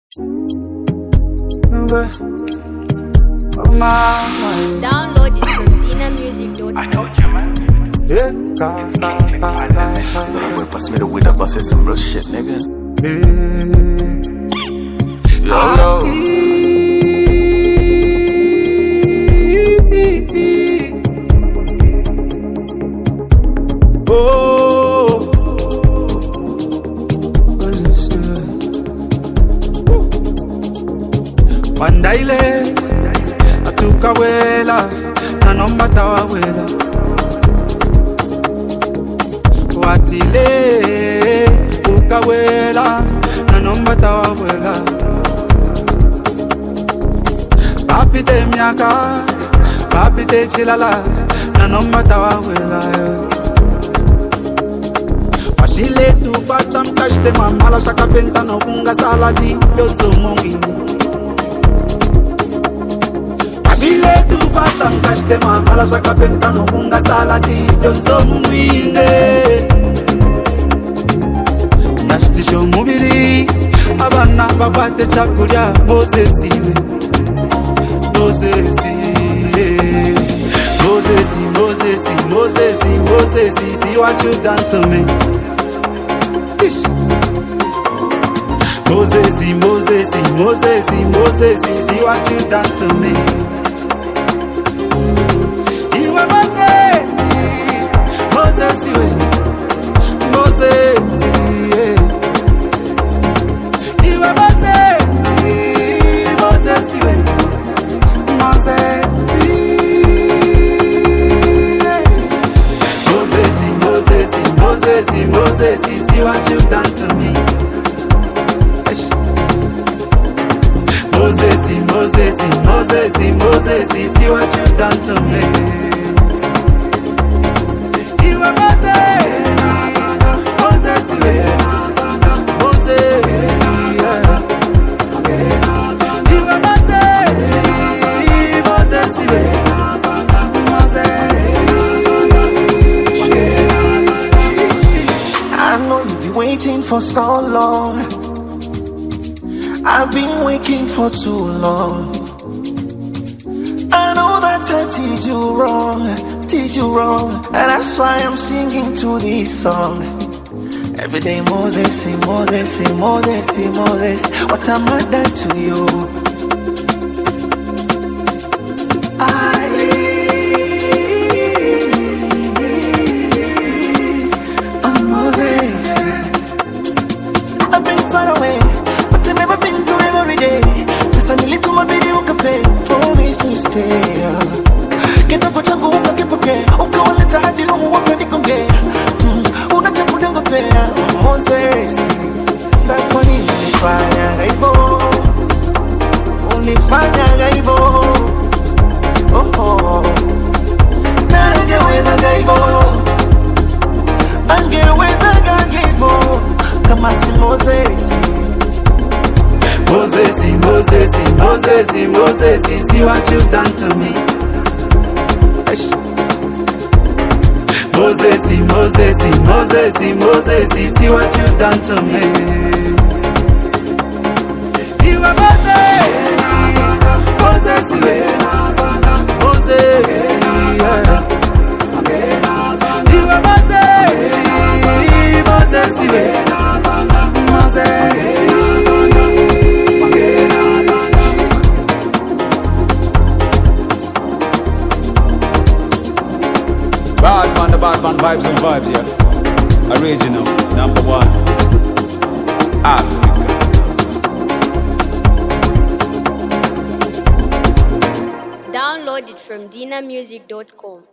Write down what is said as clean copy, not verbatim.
Download it from DinaMusic.com. I told you, man. Yeah, That boy pass me the weed, I bust it some real shit, nigga. Oh, what's this? Wandaile atukawela na nomba tawawela watile ukawela na nomba tawawela papite miaka papite chilala na nomba tawawela Washile tu pacha mkashte mamala shakapenta no kunga saladi yozo mongini Washile tu pacha mkashte mamala shakapenta no kunga saladi yozo mongini Nashtisho mubiri abana babate chakulya Mozesiwe Moses, see what you done to me. Moses, see what you done to me. You are Moses, yeah. You are Moses, Moses, see what you done to me. Moses, see what you done to me. You are Moses, yeah. You are Moses, yeah. I know you've been waiting for so long. I've been waiting for too long. I know that I did you wrong, and that's why I'm singing to this song. Every day Moses, what am I done to you? Moses, see what you've done to me. Moses, see what you've done to me. You are Moses, yeah. You are Moses, yeah. Badman vibes and vibes, yeah. Original, number one. Africa. Download it from DinaMusic.com.